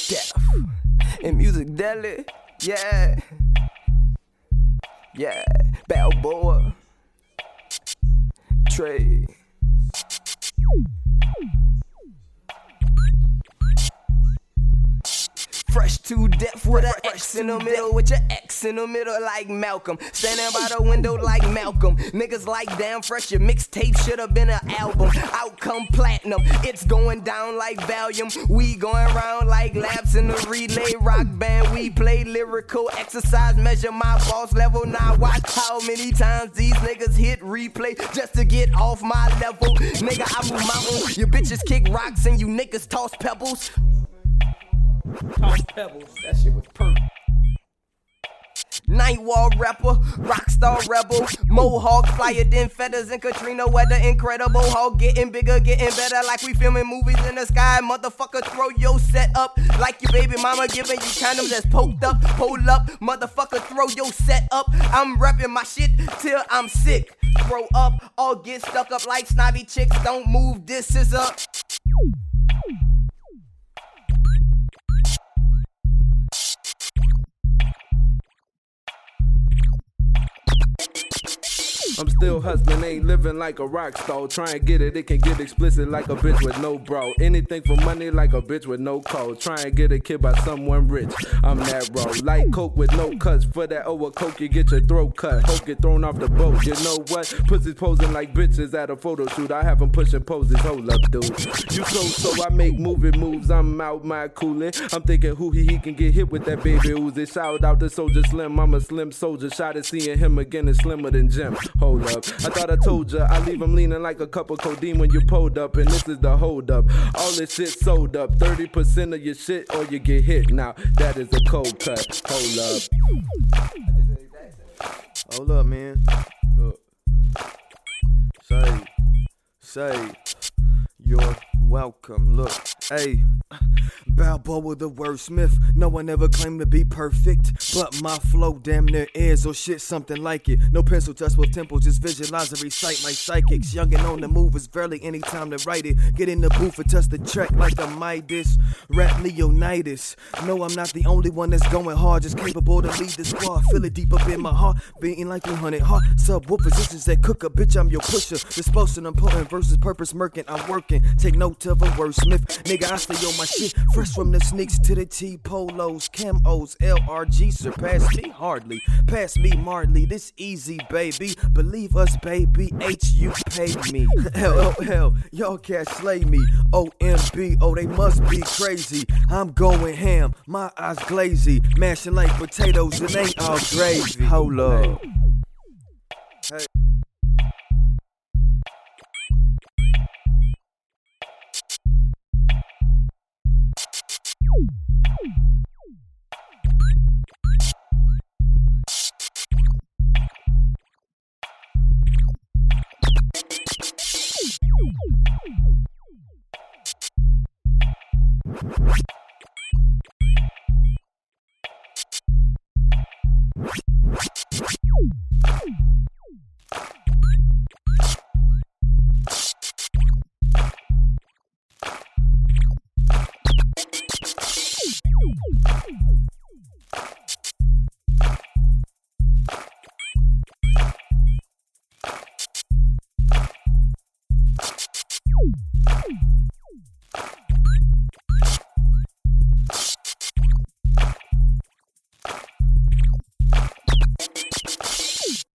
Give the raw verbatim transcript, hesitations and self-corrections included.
Deaf in Music Deli, yeah, yeah, Balboa, Trey. Fresh to death with an X in the middle, with your X in the middle like Malcolm. Standing by the window like Malcolm. Niggas like damn fresh, your mixtape should've been an album. Outcome platinum, it's going down like Valium. We going round like laps in the relay rock band. We play lyrical exercise, measure my boss level. Now watch how many times these niggas hit replay just to get off my level. Nigga, I move mountains, you bitches kick rocks and you niggas toss pebbles. Toss pebbles, that shit was perfect. Nightwall rapper, rockstar rebel, Mohawk flyer than feathers and Katrina weather. Incredible Hulk getting bigger, getting better like we filming movies in the sky. Motherfucker, throw your set up like your baby mama giving you condoms that's poked up. Hold up, motherfucker, throw your set up. I'm repping my shit till I'm sick. Throw up, all get stuck up like snobby chicks. Don't move, this is up. I'm still hustling, ain't living like a rock star. Try and get it, it can get explicit like a bitch with no bro. Anything for money like a bitch with no code. Try and get a kid by someone rich, I'm that bro. Light coke with no cuts, for that over coke you get your throat cut. Hope get thrown off the boat, you know what? Pussies posing like bitches at a photo shoot. I have them pushing poses, hold up dude. You so so I make moving moves, I'm out my coolin'. I'm thinking who he, he can get hit with that baby Uzi. Shout out to Soldier Slim, I'm a slim soldier. Shot at seeing him again is slimmer than Jim. Hold up, I thought I told ya, I leave him leaning like a cup of codeine when you pulled up, and this is the hold up. All this shit sold up, thirty percent of your shit or you get hit. Now that is a cold cut. Hold up. Hold up, man. Look. Say, say, you're welcome. Look, hey. Balboa the wordsmith. No one ever claimed to be perfect, but my flow damn near is or shit something like it. No pencil touch with tempo, just visualize and recite my psychics. Young and on the move is barely any time to write it. Get in the booth and touch the track like a Midas. Rap Leonidas. No, I'm not the only one that's going hard, just capable to lead the squad. Feel it deep up in my heart, beating like three hundred heart. Subwoofer positions that cook up, bitch, I'm your pusher. Disposing, I'm putting versus purpose, murking, I'm working. Take note of a wordsmith. Nigga, I stay on my shit. Fresh from the sneaks to the T-polos, camos, L R G, surpass me hardly. Pass me Marley, this easy, baby. Believe us, baby, H, you pay me. L O L, y'all can't slay me. O M B, oh, they must be crazy. I'm going ham, my eyes glazy. Mashing like potatoes, it ain't all gravy. Hold up.